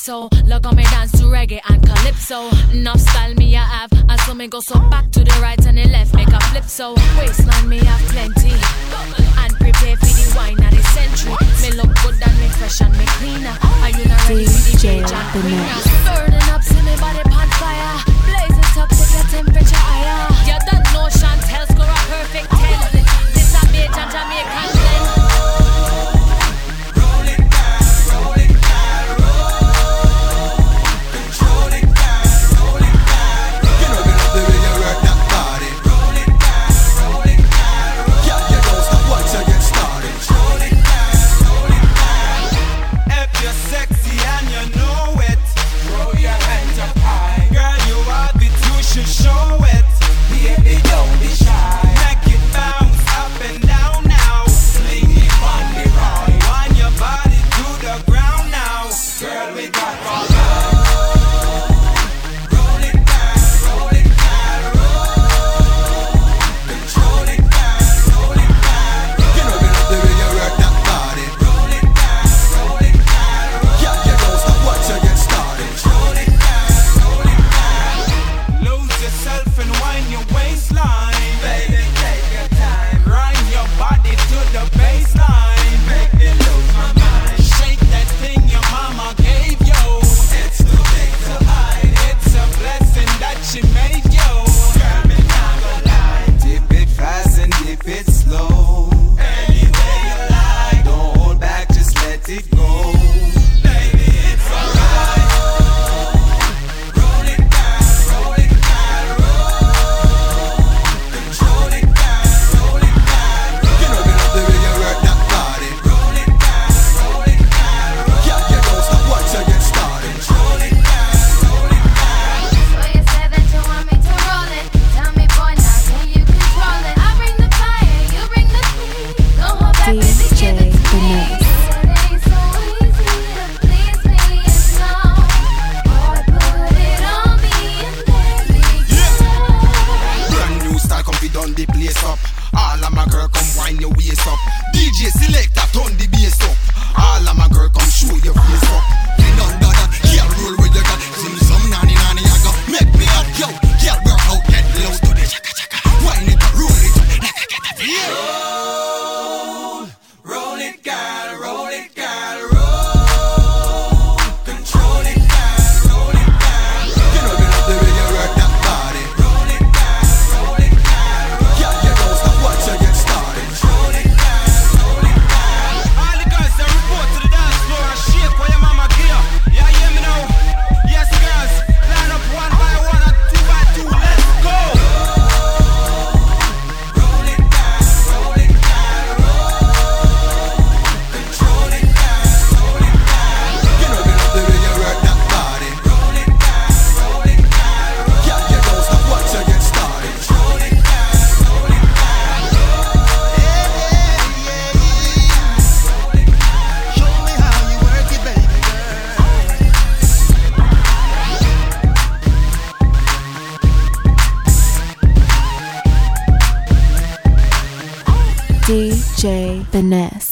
calypso. Look on me dance to reggae and calypso. Enough style me I have, and so me go so back to the right and the left, make a flip so. Waistline me have plenty, and prepare for the wine of the century. Me look good and me fresh and me cleaner. Are you not ready for the change and queener? Burning up, see me body on fire. Blaze it up, take your temperature higher. You don't know Chantel score a perfect 10. This a bitch and Jamaican blend. Show it, baby, don't be shy. Make it bounce up and down now. Fling it on the ground. Wind your body to the ground now. Girl, we got all night. Roll it down, roll it down, roll. Control it down, roll it down, roll. You know we love the way you work that body. Roll it down, roll it down, roll. Yeah, you don't stop once you get started. Roll it down, roll it down. Lose yourself and wind your waistline. Baby, take your time. Grind your body to the baseline. Make me lose my mind. Shake that thing your mama gave you. It's too big to hide. It's a blessing that she made you. Girl, me not gonna lie. Dip it fast and dip it slow. Any way you like. Don't hold back, just let it go. Baby, it's alright. Roll it down, roll it down, roll. Control it down, roll it down, roll. You know we love the way you work that body. Roll it down, roll it down, roll. Yeah, you don't stop once you get started. Roll it down, roll it down. So you said that you want me to roll it. Tell me, boy, now can you control it? I bring the fire, you bring the heat. Don't hold back, baby, give it to me. It ain't so easy to please me, it's no. Boy, put it on me and let me go. Brand new style, come fit on the place up. All of my girl come wind your waist up. DJ selector turn the bass up. All of my girl come show your face up. Bring on that, yeah, roll with the gun. See me some nanny nanny, I go make me up, yo. Yeah, work out, get low to the chaka chaka. Wind it, roll it, like I get a feel. Roll it, girl, roll it, girl, roll. Control it, girl, roll it, girl. You know we love the way you work that body. Roll it, girl, roll it, girl, roll. Yeah, you don't stop once you get started. Roll it, girl, roll it, girl. All the girls that report to the dance floor and shake where your mama gear. Yeah, you hear me now? Yes, girls, line up one by one and two by two. Let's go. Roll it, girl, roll it, girl, roll. Control it, girl, roll it, girl. You know we love the way you work that body. Roll it, girl, roll it, girl, roll. Yeah, you don't stop once you get started. Roll it, girl, roll it, girl, roll. Show me how you work it, baby DJ Finesse.